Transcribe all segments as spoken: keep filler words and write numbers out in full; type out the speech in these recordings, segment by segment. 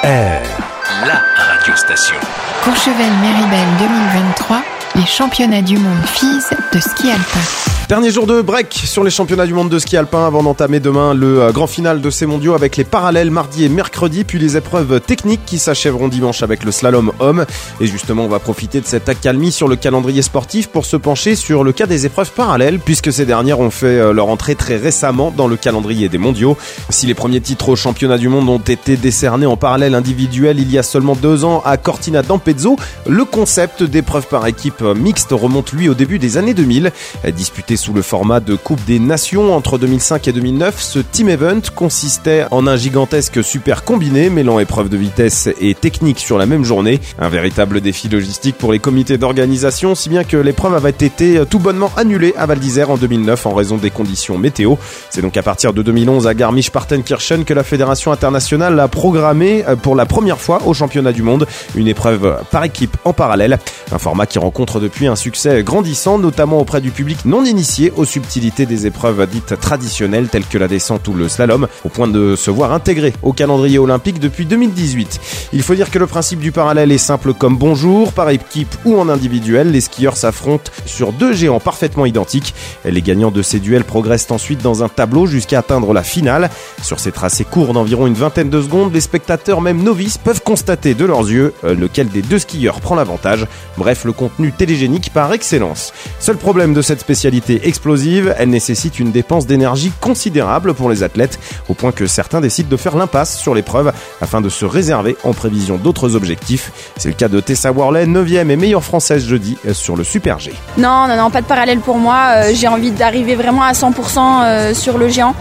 R, la radiostation. Courchevel-Méribel deux mille vingt-trois, les championnats du monde filles de ski alpin. Dernier jour de break sur les championnats du monde de ski alpin avant d'entamer demain le grand final de ces mondiaux avec les parallèles mardi et mercredi, puis les épreuves techniques qui s'achèveront dimanche avec le slalom homme. Et justement, on va profiter de cette accalmie sur le calendrier sportif pour se pencher sur le cas des épreuves parallèles, puisque ces dernières ont fait leur entrée très récemment dans le calendrier des mondiaux. Si les premiers titres aux championnats du monde ont été décernés en parallèle individuel il y a seulement deux ans à Cortina d'Ampezzo, le concept d'épreuve par équipe mixte remonte lui au début des années deux mille. Disputé sous le format de Coupe des Nations entre deux mille cinq et deux mille neuf, ce team event consistait en un gigantesque super combiné mêlant épreuves de vitesse et technique sur la même journée. Un véritable défi logistique pour les comités d'organisation, si bien que l'épreuve avait été tout bonnement annulée à Val d'Isère en deux mille neuf en raison des conditions météo. C'est donc à partir de deux mille onze à Garmisch-Partenkirchen que la Fédération internationale a programmé pour la première fois au championnat du monde une épreuve par équipe en parallèle. Un format qui rencontre depuis un succès grandissant, notamment auprès du public non initié aux subtilités des épreuves dites traditionnelles telles que la descente ou le slalom, au point de se voir intégré au calendrier olympique depuis deux mille dix-huit. Il faut dire que le principe du parallèle est simple comme bonjour, par équipe ou en individuel, les skieurs s'affrontent sur deux géants parfaitement identiques. Les gagnants de ces duels progressent ensuite dans un tableau jusqu'à atteindre la finale. Sur ces tracés courts d'environ une vingtaine de secondes, les spectateurs, même novices, peuvent constater de leurs yeux lequel des deux skieurs prend l'avantage. Bref, le contenu télégénique par excellence. Seul problème de cette spécialité explosive, elle nécessite une dépense d'énergie considérable pour les athlètes, au point que certains décident de faire l'impasse sur l'épreuve afin de se réserver en prévision d'autres objectifs. C'est le cas de Tessa Worley, neuvième et meilleure française jeudi sur le Super G. Non, non, non, pas de parallèle pour moi. Euh, j'ai envie d'arriver vraiment à cent pour cent euh, sur le géant.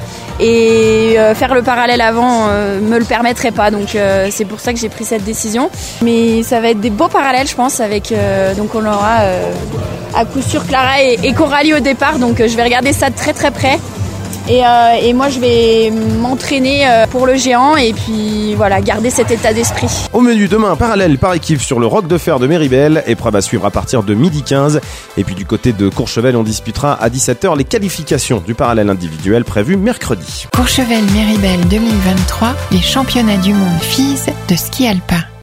Et euh, faire le parallèle avant euh, me le permettrait pas, donc euh, c'est pour ça que j'ai pris cette décision. Mais ça va être des beaux parallèles, je pense, avec euh, donc on aura euh, à coup sûr Clara et, et Coralie au départ, donc euh, je vais regarder ça de très très près. Et, euh, et moi je vais m'entraîner euh, pour le géant et puis voilà, garder cet état d'esprit. Au menu demain, parallèle par équipe sur le Roc de Fer de Méribel, épreuve à suivre à partir de midi quinze. Et puis du côté de Courchevel, on disputera à dix-sept heures les qualifications du parallèle individuel prévu mercredi. Courchevel-Méribel deux mille vingt-trois, les championnats du monde filles de ski alpin.